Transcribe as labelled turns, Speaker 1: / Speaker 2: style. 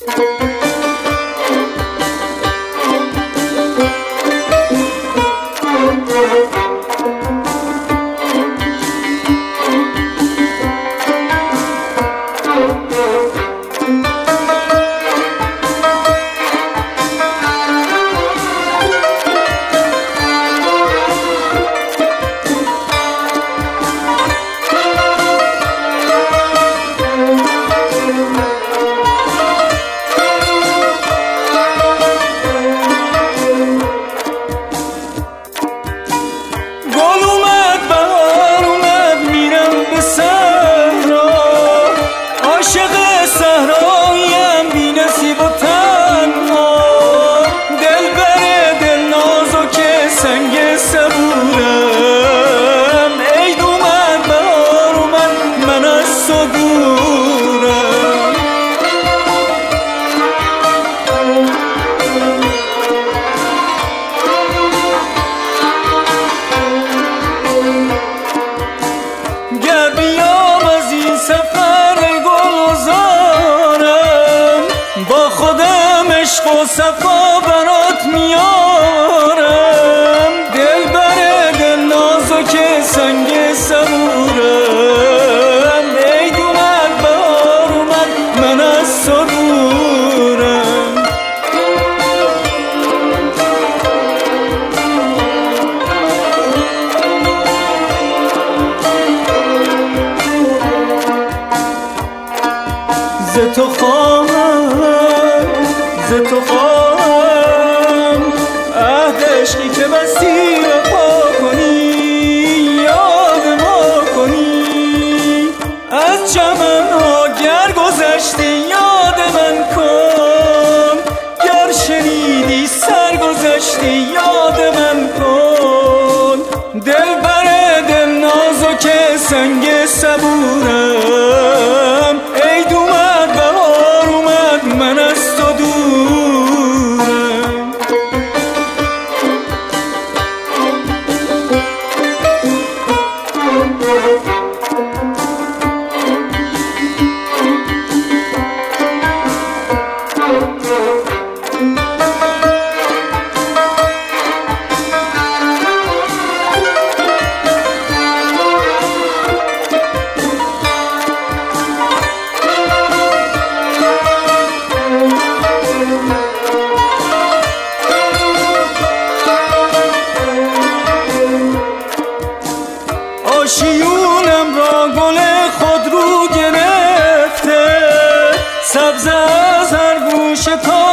Speaker 1: عشق و صفا برات میارم، دل بر دل نازک سنگ صبورم. عید اومد بهار اومد من از تو دورم. ز تو خواهم عهد عشقی که بستی وفا کنی، یاد ما کنی. از چمن‌ها گر گذشتی یاد من کن، گر شنیدی سر گذشتی یاد من کن. دل بر دل نازک سنگ صبورم. عید اومد بهار اومد من از تو دورم. آشیونم را گل خود رو گرفته، سبز از هر گوشه تا